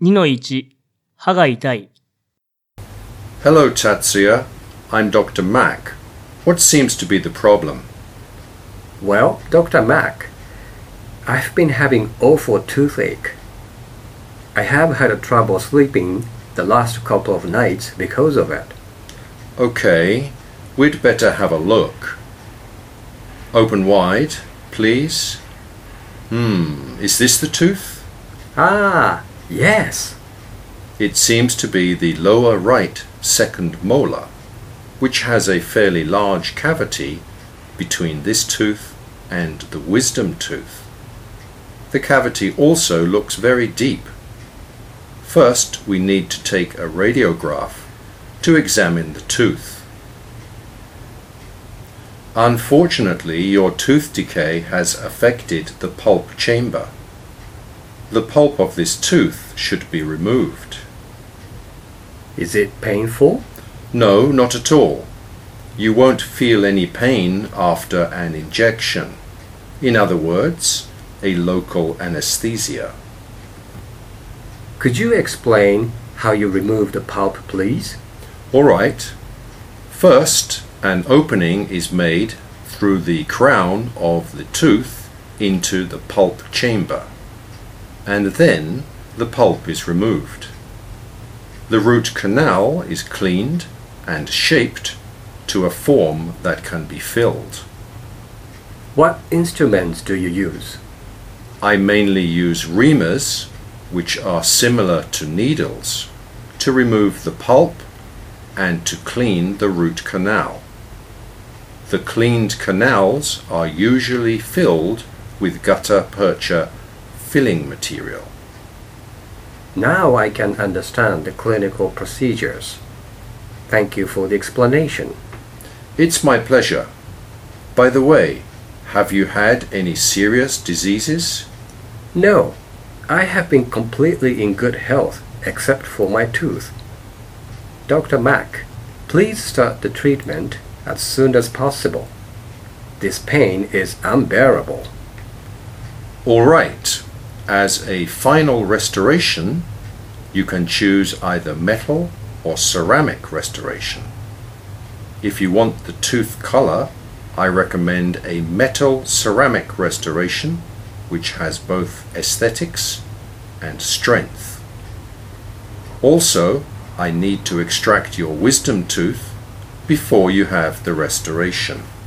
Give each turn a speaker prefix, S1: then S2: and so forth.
S1: 2-1 歯が痛い
S2: Hello, Tatsuya. I'm Dr. Mack. What seems to be the problem?
S3: Well, Dr. Mack, I've been having awful toothache. I have had trouble sleeping the last couple of nights because of it.
S2: Okay, we'd better have a look. Open wide, please. Is this the tooth?
S3: Ah, yes.
S2: It seems to be the lower right second molar, which has a fairly large cavity between this tooth and the wisdom tooth. The cavity also looks very deep. First, we need to take a radiograph to examine the tooth. Unfortunately, your tooth decay has affected the pulp chamber. The pulp of this tooth should be removed.
S3: Is it painful?
S2: No, not at all. You won't feel any pain after an injection. In other words, a local anesthesia.
S3: Could you explain how you remove the pulp, please?
S2: All right. First, an opening is made through the crown of the tooth into the pulp chamber, and then the pulp is removed. The root canal is cleaned and shaped to a form that can be filled.
S3: What instruments do you use?
S2: I mainly use reamers, which are similar to needles, to remove the pulp and to clean the root canal. The cleaned canals are usually filled with gutta percha filling material.
S3: Now I can understand the clinical procedures. Thank you for the explanation.
S2: It's my pleasure. By the way, have you had any serious diseases?
S3: No, I have been completely in good health except for my tooth. Dr. Mack, please start the treatment as soon as possible. This pain is unbearable.
S2: All right. As a final restoration, you can choose either metal or ceramic restoration. If you want the tooth color, I recommend a metal ceramic restoration, which has both aesthetics and strength. Also, I need to extract your wisdom tooth before you have the restoration.